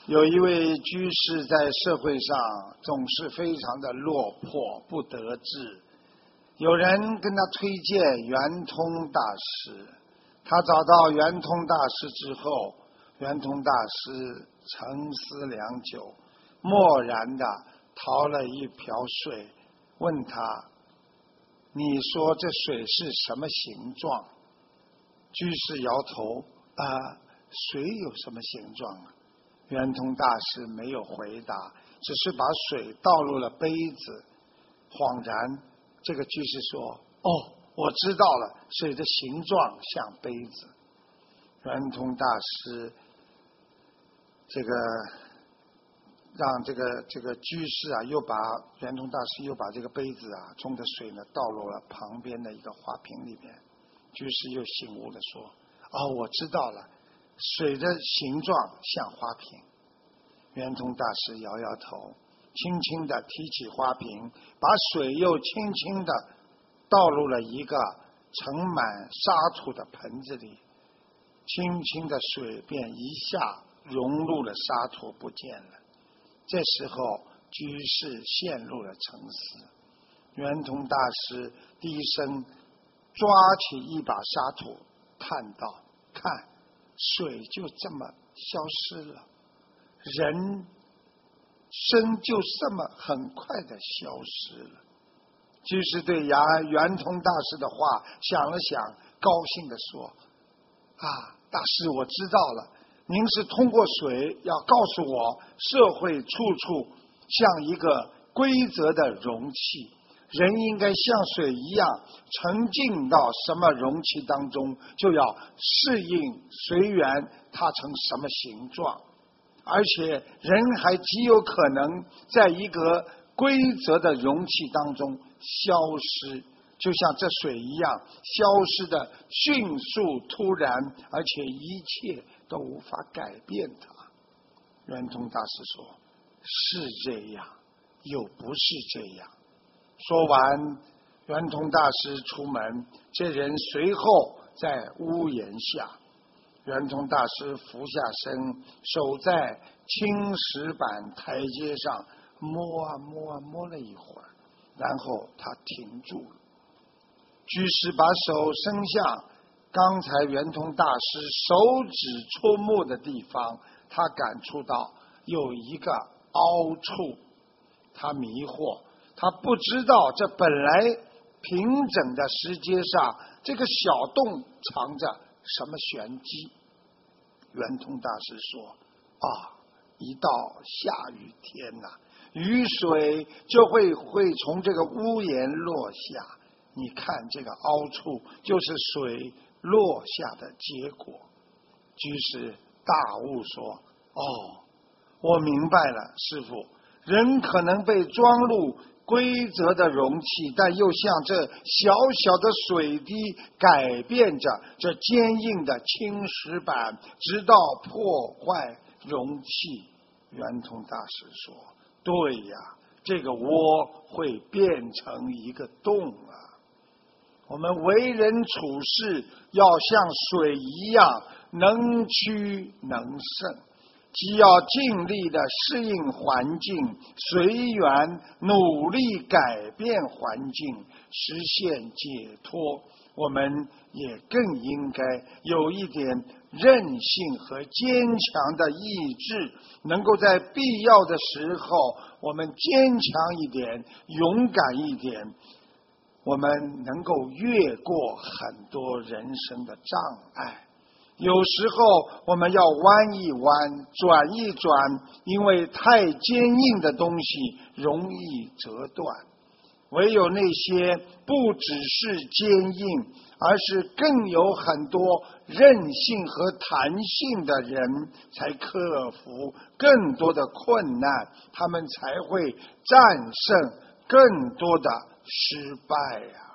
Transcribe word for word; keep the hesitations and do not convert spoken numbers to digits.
有一位居士在社会上总是非常的落魄不得志，有人跟他推荐圆通大师，他找到圆通大师之后，圆通大师沉思良久，默然的掏了一瓢水，问他：你说这水是什么形状？居士摇头，啊，水有什么形状啊？圆通大师没有回答，只是把水倒入了杯子。恍然，这个居士说：哦，我知道了，水的形状像杯子。圆通大师这个让这个这个居士啊，又把圆通大师又把这个杯子啊中的水呢倒入了旁边的一个花瓶里面。居士又醒悟了说：哦，我知道了，水的形状像花瓶。圆通大师摇摇头，轻轻地提起花瓶，把水又轻轻地倒入了一个盛满沙土的盆子里，轻轻的水便一下融入了沙土不见了。这时候居士陷入了沉思，圆通大师低声抓起一把沙土，叹道：看，水就这么消失了，人生就这么很快的消失了。居士对圆圆通大师的话想了想，高兴地说：啊，大师，我知道了，您是通过水要告诉我，社会处处像一个规则的容器，人应该像水一样沉浸到什么容器当中，就要适应随缘它成什么形状，而且人还极有可能在一个规则的容器当中消失，就像这水一样，消失的迅速突然，而且一切都无法改变它。圆通大师说：是这样，又不是这样。说完，圆通大师出门，这人随后在屋檐下。圆通大师俯下身，手在青石板台阶上摸啊摸啊摸了一会儿，然后他停住了。居士把手伸向刚才圆通大师手指触摸的地方，他感触到有一个凹处，他迷惑，他不知道这本来平整的石阶上，这个小洞藏着什么玄机。圆通大师说：啊，一到下雨天呐、啊，雨水就会会从这个屋檐落下，你看这个凹处就是水落下的结果。居士大悟说：哦，我明白了，师父，人可能被装入规则的容器，但又像这小小的水滴改变着这坚硬的青石板，直到破坏容器。圆通大师说：对呀，这个窝会变成一个洞啊！我们为人处事要像水一样，能屈能伸，既要尽力的适应环境，随缘努力改变环境，实现解脱。我们也更应该有一点韧性和坚强的意志，能够在必要的时候我们坚强一点，勇敢一点，我们能够越过很多人生的障碍。有时候我们要弯一弯，转一转，因为太坚硬的东西容易折断。唯有那些不只是坚硬，而是更有很多韧性和弹性的人，才克服更多的困难，他们才会战胜更多的失败啊！